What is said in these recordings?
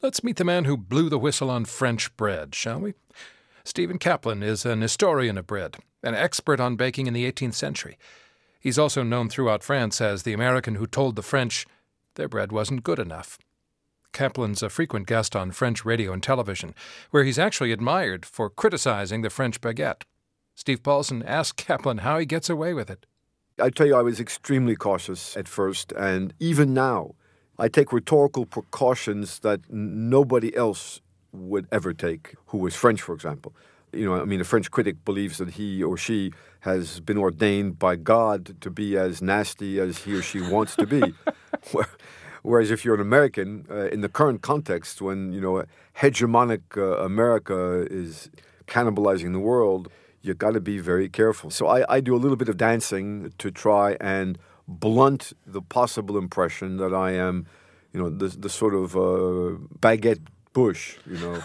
Let's meet the man who blew the whistle on French bread, shall we? Stephen Kaplan is an historian of bread, an expert on baking in the 18th century. He's also known throughout France as the American who told the French their bread wasn't good enough. Kaplan's a frequent guest on French radio and television, where he's actually admired for criticizing the French baguette. Steve Paulson asked Kaplan how he gets away with it. I tell you, I was extremely cautious at first, and even now, I take rhetorical precautions that nobody else would ever take, who was French, for example. A French critic believes that he or she has been ordained by God to be as nasty as he or she wants to be. Whereas if you're an American, in the current context, when, hegemonic America is cannibalizing the world, you've got to be very careful. So I do a little bit of dancing to try and blunt the possible impression that I am, the sort of baguette Bush,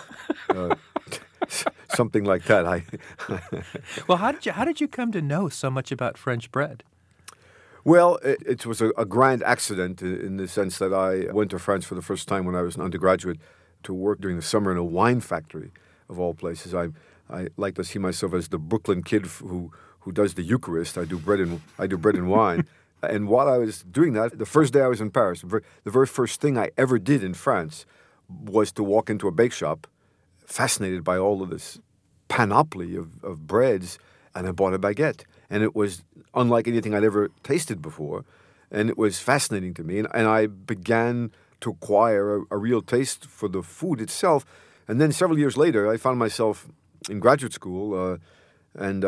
something like that. Well, how did you come to know so much about French bread? Well, it was a grand accident in the sense that I went to France for the first time when I was an undergraduate to work during the summer in a wine factory, of all places. I like to see myself as the Brooklyn kid who does the Eucharist. I do bread and wine. And while I was doing that, the first day I was in Paris, the very first thing I ever did in France was to walk into a bake shop, fascinated by all of this panoply of breads, and I bought a baguette. And it was unlike anything I'd ever tasted before, and it was fascinating to me. And I began to acquire a real taste for the food itself. And then several years later, I found myself in graduate school, and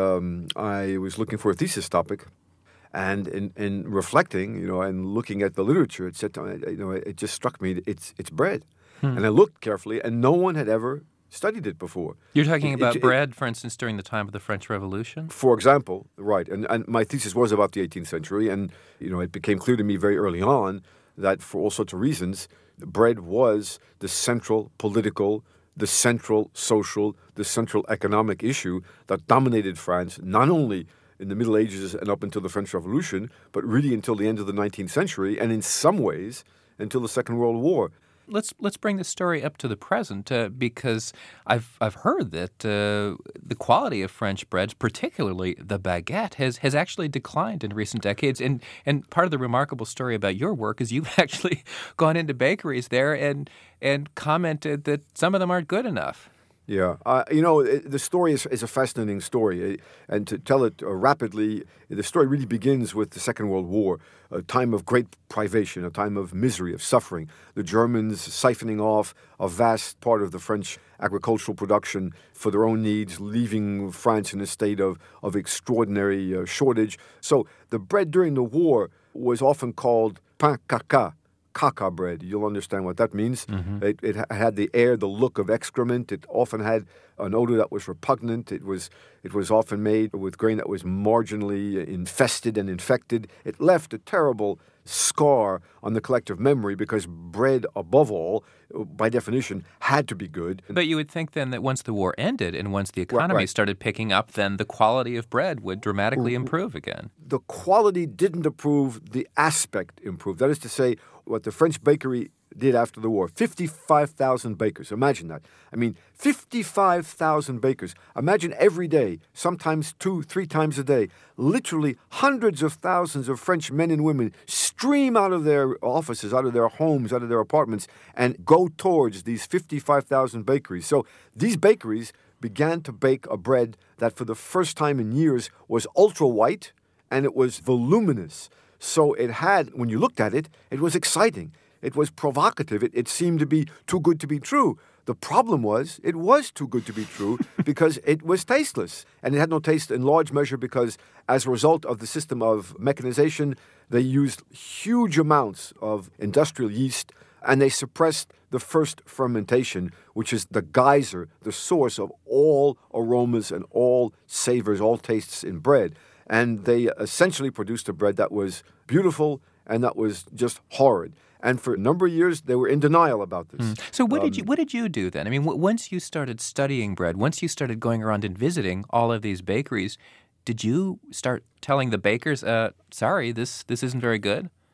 I was looking for a thesis topic. And in reflecting, and looking at the literature, it said, it just struck me that it's bread. And I looked carefully, and no one had ever studied it before. You're talking about bread, for instance, during the time of the French Revolution? For example, right. And my thesis was about the 18th century, and it became clear to me very early on that for all sorts of reasons, bread was the central political, the central social, the central economic issue that dominated France, not only in the Middle Ages and up until the French Revolution, but really until the end of the 19th century, and in some ways until the Second World War. Let's bring the story up to the present because I've heard that the quality of French breads, particularly the baguette, has actually declined in recent decades. And part of the remarkable story about your work is you've actually gone into bakeries there and commented that some of them aren't good enough. Yeah. The story is a fascinating story. And to tell it rapidly, the story really begins with the Second World War, a time of great privation, a time of misery, of suffering. The Germans siphoning off a vast part of the French agricultural production for their own needs, leaving France in a state of extraordinary shortage. So the bread during the war was often called pain caca. Caca bread. You'll understand what that means. Mm-hmm. It had the air, the look of excrement. It often had an odor that was repugnant. It was often made with grain that was marginally infested and infected. It left a terrible scar on the collective memory because bread, above all, by definition, had to be good. But you would think then that once the war ended and once the economy started picking up, then the quality of bread would dramatically improve again. The quality didn't improve, the aspect improved. That is to say, what the French bakery did after the war. 55,000 bakers. Imagine that. 55,000 bakers. Imagine every day, sometimes 2-3 times a day, literally hundreds of thousands of French men and women stream out of their offices, out of their homes, out of their apartments, and go towards these 55,000 bakeries. So these bakeries began to bake a bread that for the first time in years was ultra white and it was voluminous. So it had, when you looked at it, it was exciting. It was provocative. It seemed to be too good to be true. The problem was, it was too good to be true because it was tasteless. And it had no taste in large measure because as a result of the system of mechanization, they used huge amounts of industrial yeast and they suppressed the first fermentation, which is the geyser, the source of all aromas and all savors, all tastes in bread. And they essentially produced a bread that was beautiful and that was just horrid. And for a number of years, they were in denial about this. So what did you do then? Once you started studying bread, once you started going around and visiting all of these bakeries, did you start telling the bakers, sorry, this isn't very good?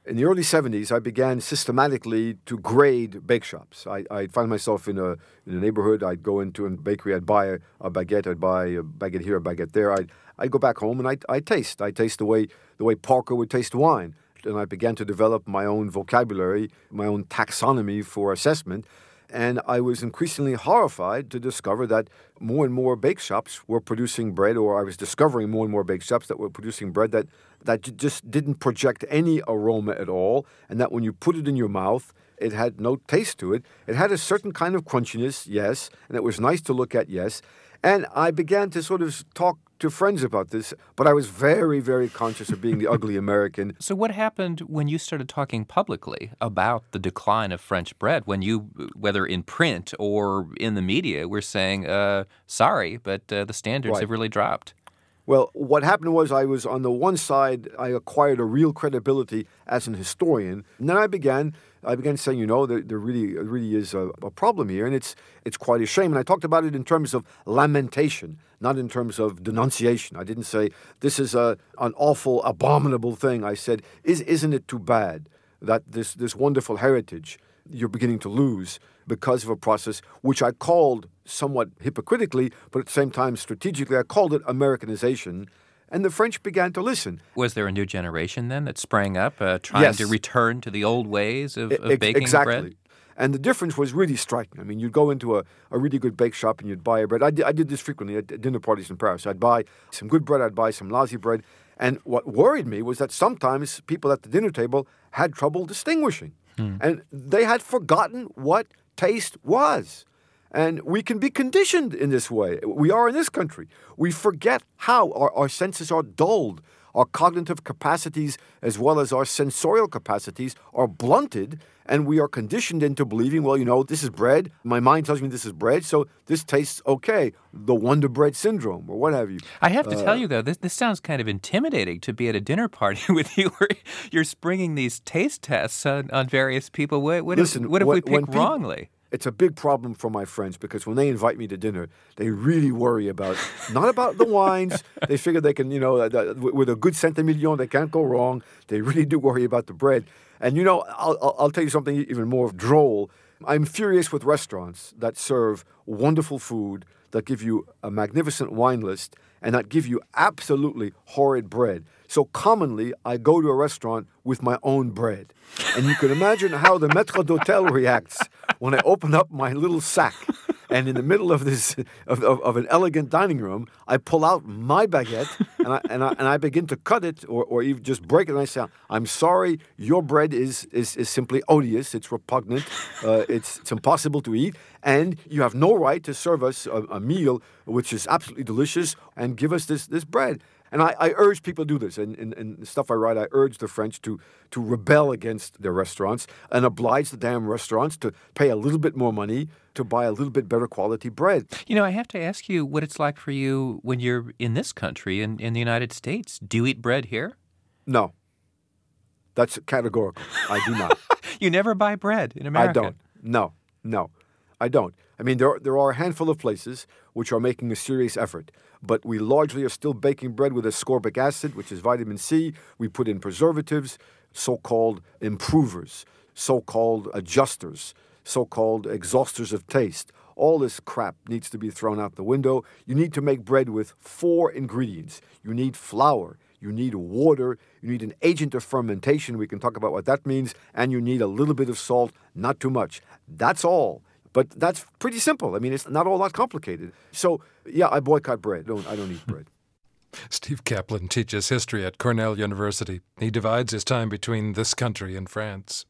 In the early 70s, I began systematically to grade bake shops. I'd find myself in a neighborhood. I'd go into a bakery. I'd buy a baguette. I'd buy a baguette here, a baguette there. I'd go back home and I'd taste. I'd taste the way Parker would taste wine. And I began to develop my own vocabulary, my own taxonomy for assessment. And I was increasingly horrified to discover that more and more bake shops were producing bread, or I was discovering more and more bake shops that were producing bread that just didn't project any aroma at all, and that when you put it in your mouth, it had no taste to it. It had a certain kind of crunchiness, yes, and it was nice to look at, yes. And I began to sort of talk to friends about this, but I was very, very conscious of being the ugly American. So what happened when you started talking publicly about the decline of French bread, when you, whether in print or in the media, were saying, sorry, but the standards have really dropped? Well, what happened was I was on the one side, I acquired a real credibility as an historian, and then I began saying, there really is a problem here, and it's quite a shame. And I talked about it in terms of lamentation, not in terms of denunciation. I didn't say this is an awful, abominable thing. I said, isn't it too bad that this wonderful heritage you're beginning to lose because of a process which I called somewhat hypocritically, but at the same time strategically, I called it Americanization. And the French began to listen. Was there a new generation then that sprang up trying to return to the old ways of baking bread? And the difference was really striking. I mean, you'd go into a really good bake shop and you'd buy a bread. I did this frequently at dinner parties in Paris. I'd buy some good bread, I'd buy some lousy bread. And what worried me was that sometimes people at the dinner table had trouble distinguishing. And they had forgotten what taste was. And we can be conditioned in this way. We are in this country. We forget how our senses are dulled. Our cognitive capacities as well as our sensorial capacities are blunted, and we are conditioned into believing, well, this is bread. My mind tells me this is bread, so this tastes okay. The Wonder Bread syndrome or what have you. I have to tell you, though, this sounds kind of intimidating to be at a dinner party with you where you're springing these taste tests on various people. What if we pick wrongly? It's a big problem for my friends because when they invite me to dinner, they really worry not about the wines. They figure they can, with a good centimillion, they can't go wrong. They really do worry about the bread. And, I'll tell you something even more droll. I'm furious with restaurants that serve wonderful food, that give you a magnificent wine list, and that give you absolutely horrid bread. So commonly, I go to a restaurant with my own bread. And you can imagine how the maître d'hôtel reacts when I open up my little sack. And in the middle of this of an elegant dining room, I pull out my baguette and I begin to cut it or even just break it. And I say, "I'm sorry, your bread is simply odious. It's repugnant. It's impossible to eat, and you have no right to serve us a meal which is absolutely delicious and give us this bread." And I urge people to do this. And in the stuff I write, I urge the French to rebel against their restaurants and oblige the damn restaurants to pay a little bit more money to buy a little bit better quality bread. I have to ask you what it's like for you when you're in this country, in the United States. Do you eat bread here? No. That's categorical. I do not. You never buy bread in America? I don't. No. I don't. I mean, there are a handful of places which are making a serious effort, but we largely are still baking bread with ascorbic acid, which is vitamin C. We put in preservatives, so-called improvers, so-called adjusters, so-called exhausters of taste. All this crap needs to be thrown out the window. You need to make bread with 4 ingredients. You need flour. You need water. You need an agent of fermentation. We can talk about what that means. And you need a little bit of salt, not too much. That's all. But that's pretty simple. I mean, it's not all that complicated. So, yeah, I boycott bread. I don't eat bread. Steve Kaplan teaches history at Cornell University. He divides his time between this country and France.